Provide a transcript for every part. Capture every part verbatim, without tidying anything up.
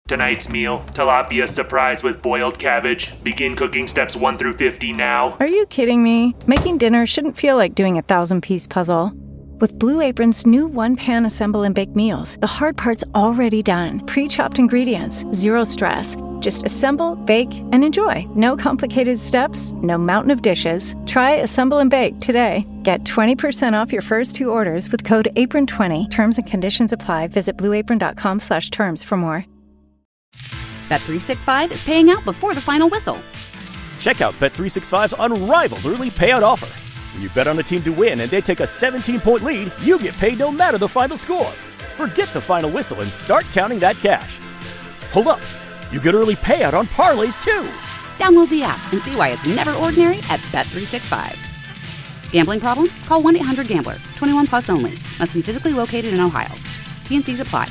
Tonight's meal, tilapia surprise with boiled cabbage. Begin cooking steps one through fifty now. Are you kidding me? Making dinner shouldn't feel like doing a thousand-piece puzzle. With Blue Apron's new one-pan assemble and bake meals, the hard part's already done. Pre-chopped ingredients, zero stress. Just assemble, bake, and enjoy. No complicated steps, no mountain of dishes. Try Assemble and Bake today. Get twenty percent off your first two orders with code apron twenty. Terms and conditions apply. Visit blueapron.com slash terms for more. Bet three sixty-five is paying out before the final whistle. Check out Bet three sixty-five's unrivaled early payout offer. When you bet on a team to win and they take a seventeen-point lead, you get paid no matter the final score. Forget the final whistle and start counting that cash. Hold up. You get early payout on parlays, too. Download the app and see why it's never ordinary at Bet three sixty-five. Gambling problem? Call one eight hundred gambler. twenty-one plus only. Must be physically located in Ohio. T and Cs apply.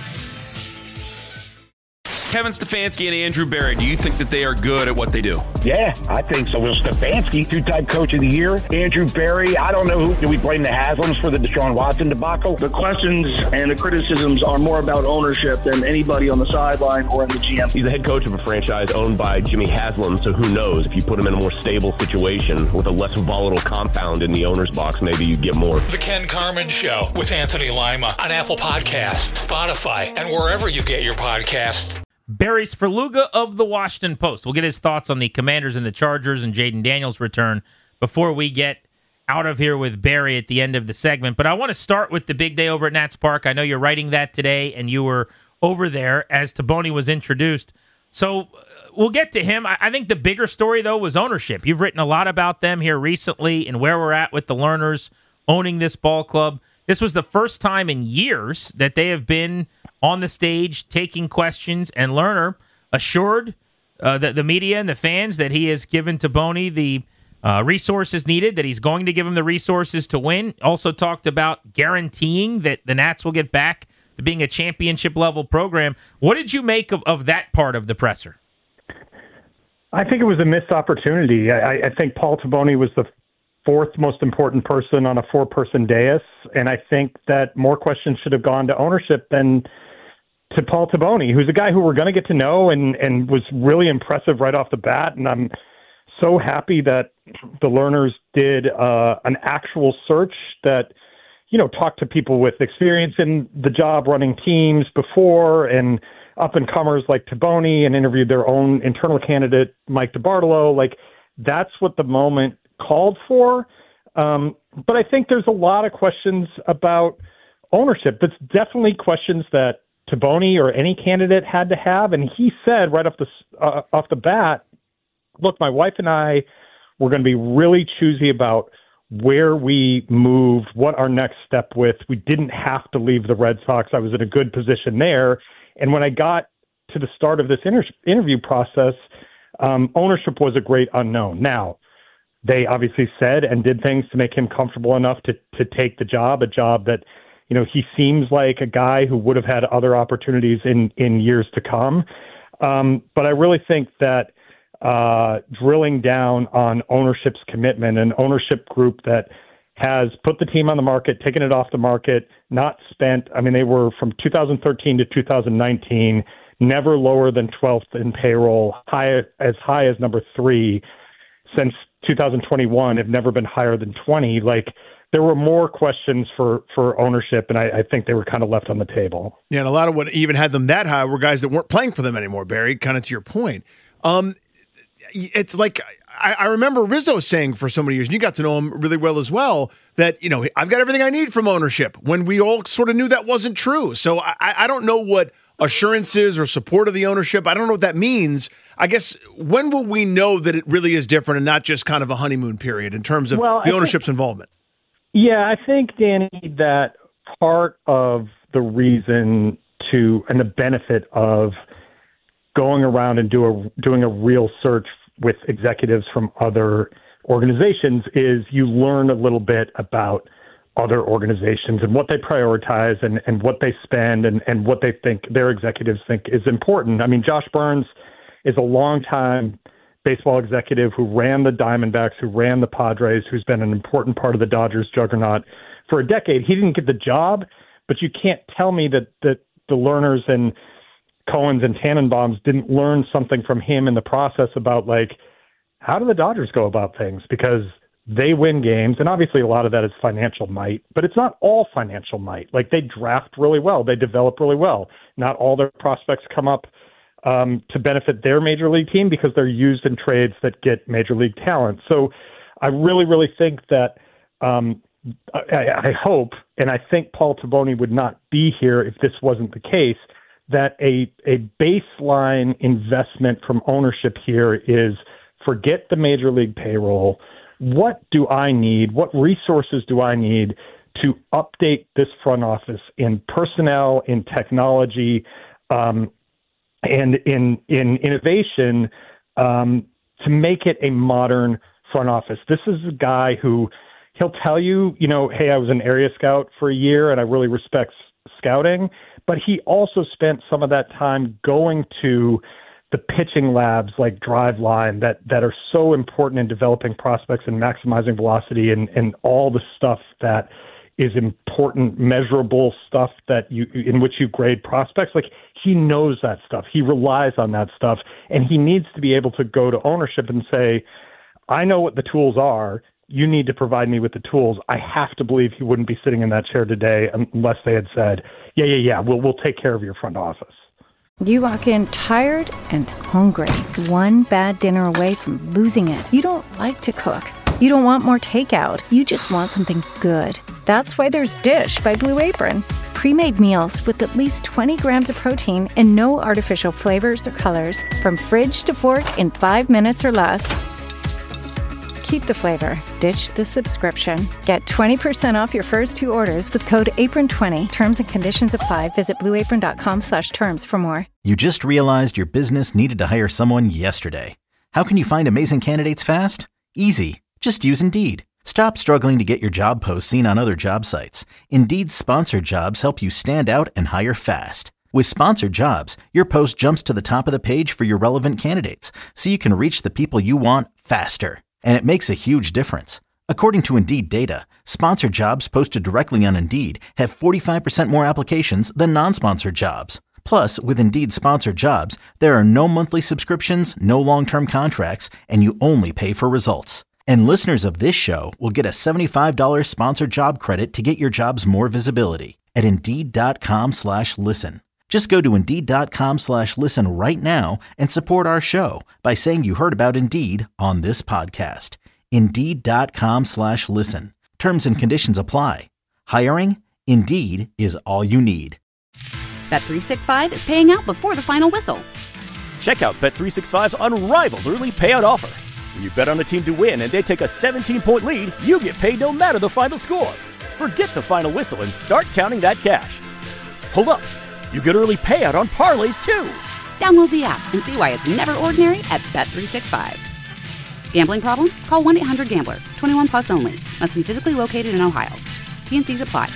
Kevin Stefanski and Andrew Berry, do you think that they are good at what they do? Yeah, I think so. Well, Stefanski, two-time coach of the year. Andrew Berry, I don't know who. Do we blame the Haslams for the Deshaun Watson debacle? The questions and the criticisms are more about ownership than anybody on the sideline or in the G M. He's the head coach of a franchise owned by Jimmy Haslam, so who knows? If you put him in a more stable situation with a less volatile compound in the owner's box, maybe you'd get more. The Ken Carman Show with Anthony Lima on Apple Podcasts, Spotify, and wherever you get your podcasts. Barry Svrluga of the Washington Post. We'll get his thoughts on the Commanders and the Chargers and Jaden Daniels' return before we get out of here with Barry at the end of the segment. But I want to start with the big day over at Nats Park. I know you're writing that today, and you were over there as Taboni was introduced. So uh, we'll get to him. I, I think the bigger story, though, was ownership. You've written a lot about them here recently and where we're at with the Lerners owning this ball club. This was the first time in years that they have been on the stage taking questions, and Lerner assured uh, the, the media and the fans that he has given Taboni the uh, resources needed, that he's going to give him the resources to win. Also talked about guaranteeing that the Nats will get back to being a championship-level program. What did you make of, of that part of the presser? I think it was a missed opportunity. I, I think Paul Taboni was the fourth most important person on a four-person dais, and I think that more questions should have gone to ownership than to Paul Taboni, who's a guy who we're going to get to know and, and was really impressive right off the bat. And I'm so happy that the Lerners did uh, an actual search that, you know, talked to people with experience in the job running teams before and up-and-comers like Taboni, and interviewed their own internal candidate, Mike DiBartolo. Like, that's what the moment called for. Um, but I think there's a lot of questions about ownership. That's definitely questions that Taboni or any candidate had to have. And he said right off the, uh, off the bat, look, my wife and I were going to be really choosy about where we move, what our next step with. We didn't have to leave the Red Sox. I was in a good position there. And when I got to the start of this inter- interview process, um, ownership was a great unknown. Now, they obviously said and did things to make him comfortable enough to to take the job, a job that, you know, he seems like a guy who would have had other opportunities in, in years to come. Um, but I really think that uh, drilling down on ownership's commitment, an ownership group that has put the team on the market, taken it off the market, not spent, I mean, they were from two thousand thirteen to two thousand nineteen, never lower than twelfth in payroll, high as high as number three since two thousand twenty-one, have never been higher than twenty. Like, there were more questions for, for ownership, and I, I think they were kind of left on the table. Yeah, and a lot of what even had them that high were guys that weren't playing for them anymore, Barry, kind of to your point. Um, it's like, I, I remember Rizzo saying for so many years, and you got to know him really well as well, that, you know, I've got everything I need from ownership, when we all sort of knew that wasn't true. So I, I don't know what assurances or support of the ownership, I don't know what that means. I guess, when will we know that it really is different and not just kind of a honeymoon period in terms of well, the I ownership's think, involvement? Yeah, I think, Danny, that part of the reason to and the benefit of going around and do a, doing a real search with executives from other organizations is you learn a little bit about other organizations and what they prioritize and, and what they spend and, and what they think their executives think is important. I mean, Josh Burns is a longtime baseball executive who ran the Diamondbacks, who ran the Padres, who's been an important part of the Dodgers juggernaut for a decade. He didn't get the job, but you can't tell me that, that the Lerners and Cohen's and Tannenbaums didn't learn something from him in the process about, like, how do the Dodgers go about things? Because they win games, and obviously a lot of that is financial might, but it's not all financial might. Like, they draft really well. They develop really well. Not all their prospects come up um, to benefit their major league team because they're used in trades that get major league talent. So I really, really think that um, I, I hope, and I think Paul Taboni would not be here if this wasn't the case, that a, a baseline investment from ownership here is forget the major league payroll. What do I need? What resources do I need to update this front office in personnel, in technology, um, and in in innovation um, to make it a modern front office? This is a guy who he'll tell you, you know, hey, I was an area scout for a year and I really respect scouting, but he also spent some of that time going to the pitching labs like Driveline that, that are so important in developing prospects and maximizing velocity and, and all the stuff that is important, measurable stuff that you in which you grade prospects. Like, he knows that stuff. He relies on that stuff, and he needs to be able to go to ownership and say, I know what the tools are. You need to provide me with the tools. I have to believe he wouldn't be sitting in that chair today unless they had said, yeah, yeah, yeah, we'll we'll take care of your front office. You walk in tired and hungry, one bad dinner away from losing it. You don't like to cook. You don't want more takeout. You just want something good. That's why there's Dish by Blue Apron. Pre-made meals with at least twenty grams of protein and no artificial flavors or colors. From fridge to fork in five minutes or less. Keep the flavor. Ditch the subscription. Get twenty percent off your first two orders with code apron twenty. Terms and conditions apply. Visit blueapron.com slash terms for more. You just realized your business needed to hire someone yesterday. How can you find amazing candidates fast? Easy. Just use Indeed. Stop struggling to get your job posts seen on other job sites. Indeed's sponsored jobs help you stand out and hire fast. With sponsored jobs, your post jumps to the top of the page for your relevant candidates, so you can reach the people you want faster. And it makes a huge difference. According to Indeed data, sponsored jobs posted directly on Indeed have forty-five percent more applications than non-sponsored jobs. Plus, with Indeed sponsored jobs, there are no monthly subscriptions, no long-term contracts, and you only pay for results. And listeners of this show will get a seventy-five dollars sponsored job credit to get your jobs more visibility at Indeed.com slash listen. Just go to Indeed.com slash listen right now and support our show by saying you heard about Indeed on this podcast. Indeed.com slash listen. Terms and conditions apply. Hiring? Indeed is all you need. Bet three sixty-five is paying out before the final whistle. Check out Bet three sixty-five's unrivaled early payout offer. When you bet on a team to win and they take a seventeen-point lead, you get paid no matter the final score. Forget the final whistle and start counting that cash. Hold up. You get early payout on parlays, too. Download the app and see why it's never ordinary at Bet three sixty-five. Gambling problem? Call one eight hundred gambler. twenty-one plus only. Must be physically located in Ohio. T N Cs apply.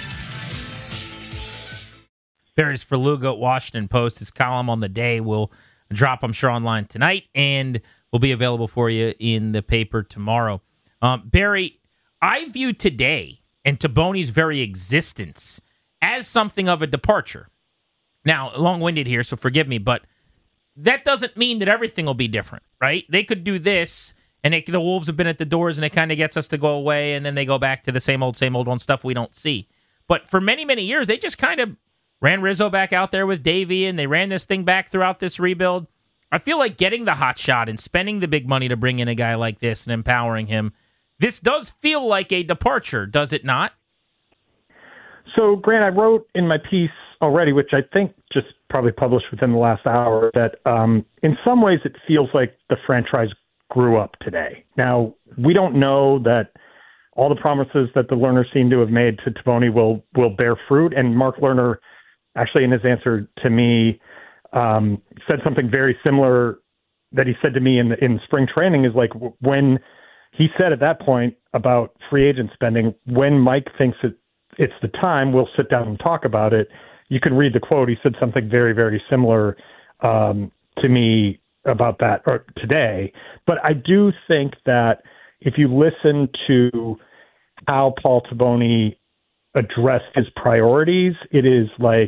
Barry's Verluga at Washington Post. His column on the day will drop, I'm sure, online tonight and will be available for you in the paper tomorrow. Um, Barry, I view today and Taboni's very existence as something of a departure. Now, long-winded here, so forgive me, but that doesn't mean that everything will be different, right? They could do this, and it, the Wolves have been at the doors, and it kind of gets us to go away, and then they go back to the same old, same old one stuff we don't see. But for many, many years, they just kind of ran Rizzo back out there with Davey, and they ran this thing back throughout this rebuild. I feel like getting the hot shot and spending the big money to bring in a guy like this and empowering him, this does feel like a departure, does it not? So, Grant, I wrote in my piece already, which I think just probably published within the last hour, that um, in some ways it feels like the franchise grew up today. Now, we don't know that all the promises that the Lerners seem to have made to Taboni will will bear fruit. And Mark Lerner, actually in his answer to me, um, said something very similar that he said to me in, in spring training, is like when he said at that point about free agent spending, when Mike thinks it, it's the time, we'll sit down and talk about it. You can read the quote. He said something very, very similar um, to me about that or today. But I do think that if you listen to how Paul Taboni addressed his priorities, it is like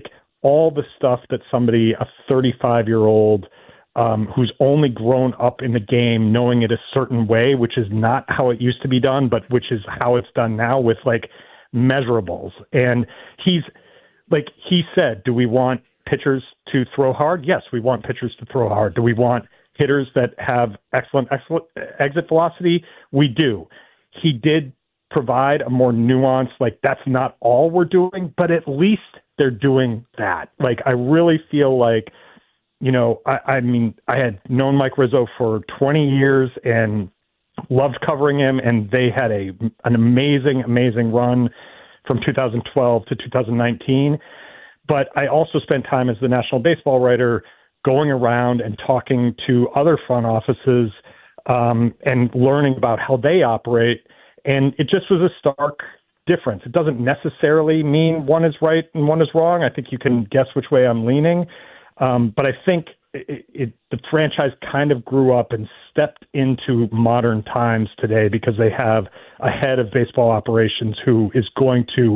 all the stuff that somebody, a thirty-five-year-old um, who's only grown up in the game, knowing it a certain way, which is not how it used to be done, but which is how it's done now with like measurables. And he's like, he said, do we want pitchers to throw hard? Yes, we want pitchers to throw hard. Do we want hitters that have excellent, excellent exit velocity? We do. He did provide a more nuanced, like, that's not all we're doing, but at least they're doing that. Like, I really feel like, you know, I, I mean, I had known Mike Rizzo for twenty years and loved covering him, and they had a an amazing, amazing run from two thousand twelve to two thousand nineteen. But I also spent time as the national baseball writer going around and talking to other front offices um, and learning about how they operate. And it just was a stark difference. It doesn't necessarily mean one is right and one is wrong. I think you can guess which way I'm leaning. Um, but I think it, it, the franchise kind of grew up and stepped into modern times today because they have a head of baseball operations who is going to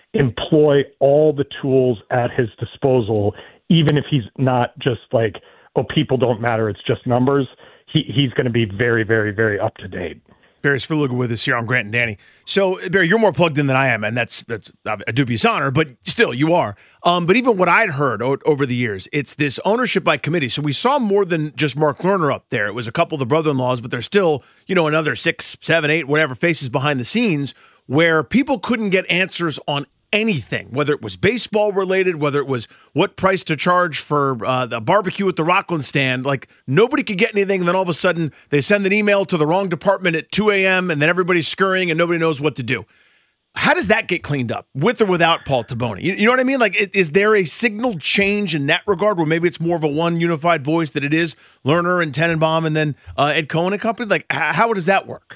employ all the tools at his disposal, even if he's not just like, oh, people don't matter, it's just numbers. He, he's going to be very, very, very up to date. Barry Svrluga with us here on Grant and Danny. So, Barry, you're more plugged in than I am, and that's that's a dubious honor, but still, you are. Um, but even what I'd heard o- over the years, it's this ownership by committee. So we saw more than just Mark Lerner up there. It was a couple of the brother-in-laws, but there's still, you know, another six, seven, eight, whatever faces behind the scenes where people couldn't get answers on anything, whether it was baseball related, whether it was what price to charge for uh, the barbecue at the Rockland stand. Like, nobody could get anything, and then all of a sudden they send an email to the wrong department at two a.m. and then everybody's scurrying and nobody knows what to do. How does that get cleaned up, with or without Paul Taboni? You, you know what I mean? Like, is there a signal change in that regard where maybe it's more of a one unified voice that it is Lerner and Tenenbaum and then uh, Ed Cohen and company? Like, h- how does that work?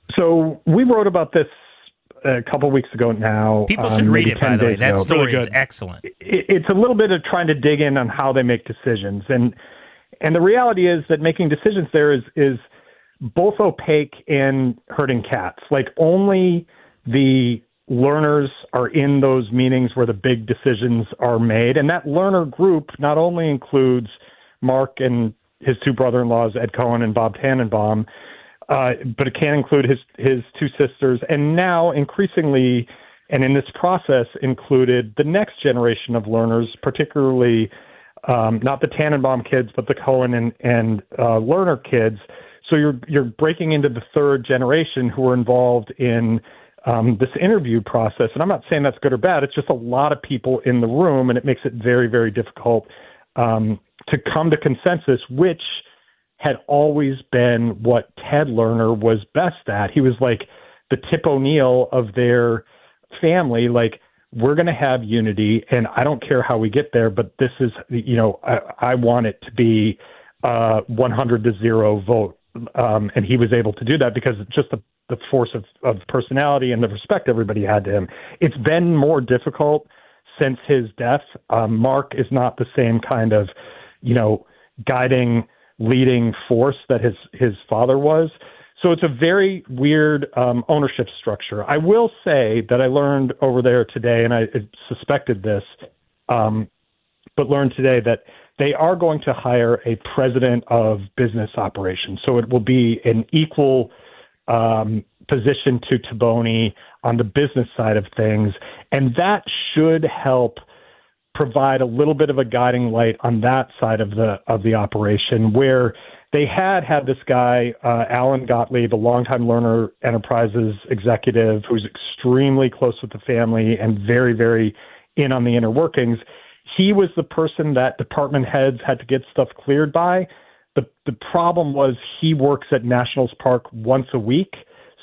So we wrote about this a couple weeks ago now. People should um, read it, by the way. That ago. story really is excellent. It, it's a little bit of trying to dig in on how they make decisions. And and the reality is that making decisions there is is both opaque and hurting cats. Like, only the learners are in those meetings where the big decisions are made. And that learner group not only includes Mark and his two brother-in-laws, Ed Cohen and Bob Tannenbaum, Uh, but it can include his his two sisters, and now increasingly, and in this process, included the next generation of learners, particularly um, not the Tannenbaum kids, but the Cohen and, and uh, Lerner kids. So you're you're breaking into the third generation who are involved in um, this interview process. And I'm not saying that's good or bad. It's just a lot of people in the room, and it makes it very, very difficult um, to come to consensus, which had always been what Ted Lerner was best at. He was like the Tip O'Neill of their family. Like, we're going to have unity, and I don't care how we get there, but this is, you know, I, I want it to be uh, one hundred to zero vote. Um, and he was able to do that because just the, the force of, of personality and the respect everybody had to him. It's been more difficult since his death. Um, Mark is not the same kind of, you know, guiding, leading force that his his father was. So it's a very weird um, ownership structure. I will say that I learned over there today, and I suspected this, um, but learned today that they are going to hire a president of business operations. So it will be an equal um, position to Taboni on the business side of things, and that should help provide a little bit of a guiding light on that side of the of the operation, where they had had this guy, uh, Alan Gottlieb, a longtime Lerner Enterprises executive who's extremely close with the family and very, very in on the inner workings. He was the person that department heads had to get stuff cleared by. The the problem was he works at Nationals Park once a week,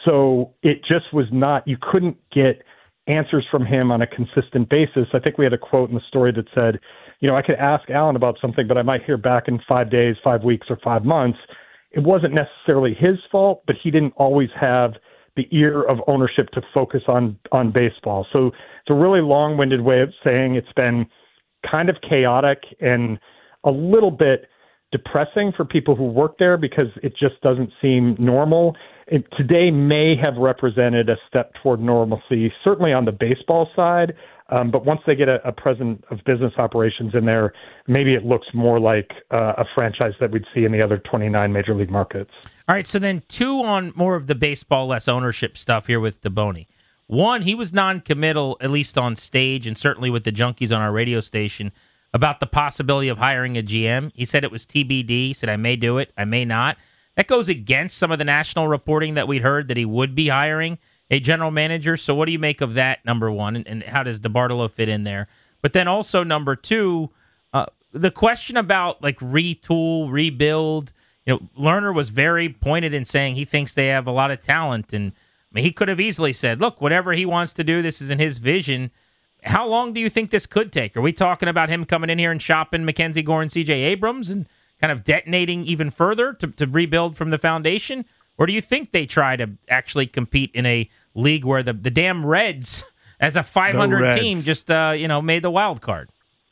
so it just was not, you couldn't get answers from him on a consistent basis. I think we had a quote in the story that said, you know, I could ask Alan about something, but I might hear back in five days, five weeks, or five months. It wasn't necessarily his fault, but he didn't always have the ear of ownership to focus on, on baseball. So it's a really long-winded way of saying it's been kind of chaotic and a little bit depressing for people who work there because it just doesn't seem normal. It today may have represented a step toward normalcy, certainly on the baseball side. Um, but once they get a, a president of business operations in there, maybe it looks more like uh, a franchise that we'd see in the other twenty-nine major league markets. All right, so then two on more of the baseball, less ownership stuff here with Taboni. One, he was non-committal, at least on stage, and certainly with the Junkies on our radio station, about the possibility of hiring a G M. He said it was T B D. He said, I may do it, I may not. That goes against some of the national reporting that we'd heard that he would be hiring a general manager. So what do you make of that, number one, and, and how does DeBartolo fit in there? But then also, number two, uh, the question about like retool, rebuild. You know, Lerner was very pointed in saying he thinks they have a lot of talent, and I mean, he could have easily said, look, whatever he wants to do, this is in his vision. How long do you think this could take? Are we talking about him coming in here and shopping Mackenzie Gore and C J Abrams and kind of detonating even further to, to rebuild from the foundation? Or do you think they try to actually compete in a league where the, the damn Reds, as a five hundred team, just uh, you know made the wild card?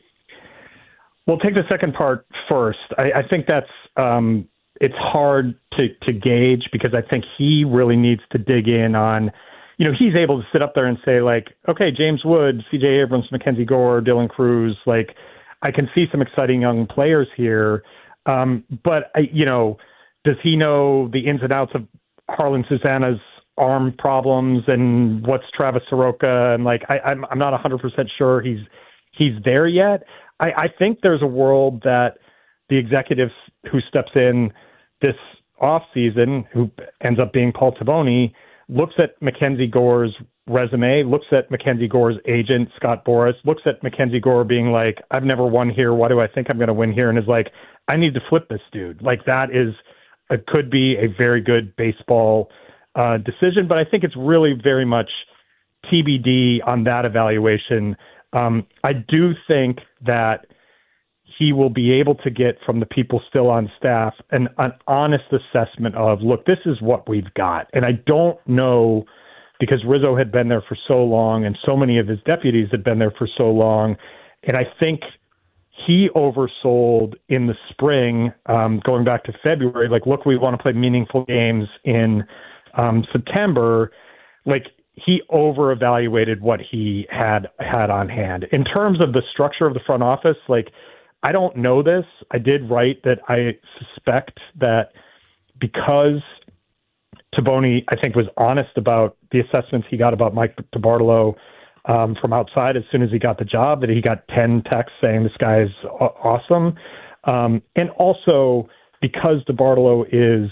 Well, take the second part first. I, I think that's um, it's hard to, to gauge because I think he really needs to dig in on, you know, he's able to sit up there and say like, okay, James Wood, C J Abrams, Mackenzie Gore, Dylan Cruz, like I can see some exciting young players here. Um, but, I, you know, does he know the ins and outs of Harlan Susanna's arm problems and what's Travis Soroka? And like, I, I'm, I'm not one hundred percent sure he's he's there yet. I, I think there's a world that the executive who steps in this offseason, who ends up being Paul Taboni, looks at Mackenzie Gore's resume, looks at Mackenzie Gore's agent, Scott Boras, looks at Mackenzie Gore being like, I've never won here. Why do I think I'm going to win here? And is like, I need to flip this dude. Like that is, it could be a very good baseball uh, decision, but I think it's really very much T B D on that evaluation. Um, I do think that he will be able to get from the people still on staff an, an honest assessment of, look, this is what we've got. And I don't know, because Rizzo had been there for so long and so many of his deputies had been there for so long. And I think he oversold in the spring, um, going back to February, like, look, we want to play meaningful games in um, September. Like, he over-evaluated what he had had on hand. In terms of the structure of the front office, like, I don't know this. I did write that I suspect that because Taboni, I think, was honest about the assessments he got about Mike DeBartolo um, from outside as soon as he got the job, that he got ten texts saying this guy is awesome. Um, and also because DeBartolo is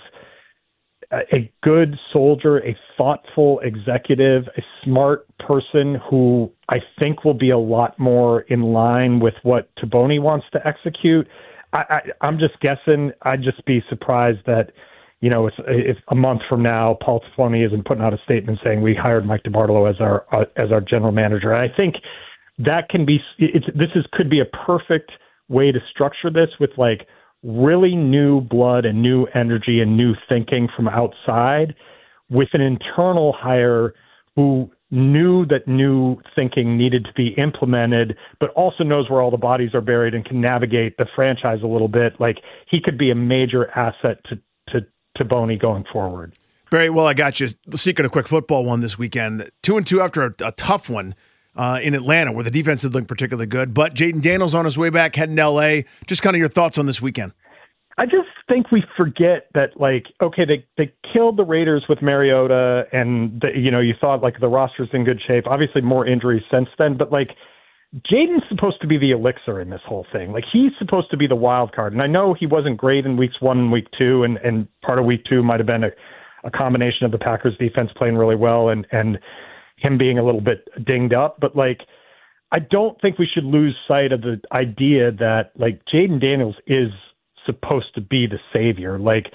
a good soldier, a thoughtful executive, a smart person who I think will be a lot more in line with what Taboni wants to execute. I, I, I'm just guessing. I'd just be surprised that, you know, it's, if a month from now, Paul Taboni isn't putting out a statement saying we hired Mike DeBartolo as our uh, as our general manager. And I think that can be. It's this is could be a perfect way to structure this with like really new blood and new energy and new thinking from outside with an internal hire who knew that new thinking needed to be implemented, but also knows where all the bodies are buried and can navigate the franchise a little bit. Like he could be a major asset to, to, to Boney going forward. Very well. I got you. Seeking a quick football one this weekend, two and two after a, a tough one. Uh, in Atlanta, where the defense didn't look particularly good. But Jaden Daniels on his way back, heading to L A. Just kind of your thoughts on this weekend. I just think we forget that, like, okay, they, they killed the Raiders with Mariota, and, the, you know, you thought, like, the roster's in good shape. Obviously, more injuries since then. But, like, Jaden's supposed to be the elixir in this whole thing. Like, he's supposed to be the wild card. And I know he wasn't great in weeks one and week two, and, and part of week two might have been a, a combination of the Packers defense playing really well and, and – him being a little bit dinged up, but like, I don't think we should lose sight of the idea that like Jaden Daniels is supposed to be the savior. Like,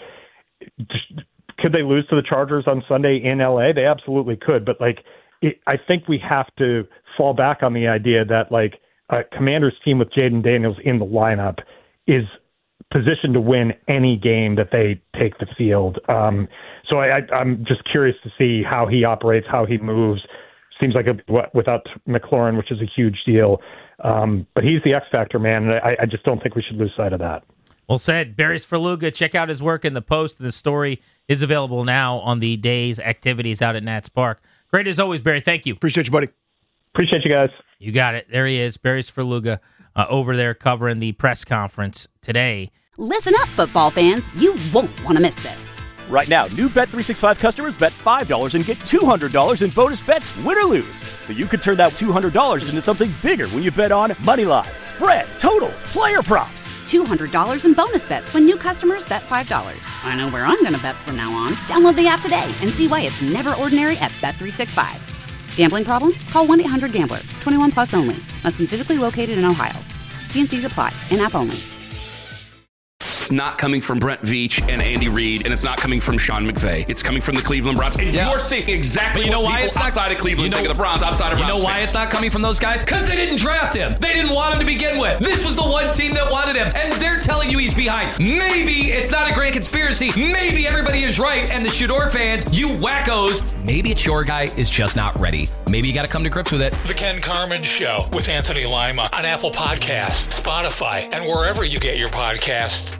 could they lose to the Chargers on Sunday in L A? They absolutely could. But like, it, I think we have to fall back on the idea that like a Commanders team with Jaden Daniels in the lineup is positioned to win any game that they take the field. Um, so I, I, I'm just curious to see how he operates, how he moves. Seems like a, without McLaurin, which is a huge deal. Um, but he's the X factor, man. And I, I just don't think we should lose sight of that. Well said. Barry Svrluga, check out his work in the Post. The story is available now on the day's activities out at Nats Park. Great as always, Barry. Thank you. Appreciate you, buddy. Appreciate you guys. You got it. There he is, Barry Svrluga, uh, over there covering the press conference today. Listen up, football fans. You won't want to miss this. Right now, new Bet three sixty-five customers bet five dollars and get two hundred dollars in bonus bets, win or lose. So you could turn that two hundred dollars into something bigger when you bet on money line, spread, totals, player props. two hundred dollars in bonus bets when new customers bet five dollars. I know where I'm going to bet from now on. Download the app today and see why it's never ordinary at Bet three sixty-five. Gambling problem? Call one eight hundred gambler. twenty-one plus only. Must be physically located in Ohio. T and C's apply. In-app only. It's not coming from Brent Veach and Andy Reid, and it's not coming from Sean McVay. It's coming from the Cleveland Browns. And yeah. you're seeing exactly but you know what why people it's not, outside of Cleveland you know, think of the Browns, outside of You Browns know why fans. it's not coming from those guys? Because they didn't draft him. They didn't want him to begin with. This was the one team that wanted him, and they're telling you he's behind. Maybe it's not a great conspiracy. Maybe everybody is right, and the Shador fans, you wackos, maybe it's your guy is just not ready. Maybe you got to come to grips with it. The Ken Carman Show with Anthony Lima on Apple Podcasts, Spotify, and wherever you get your podcasts.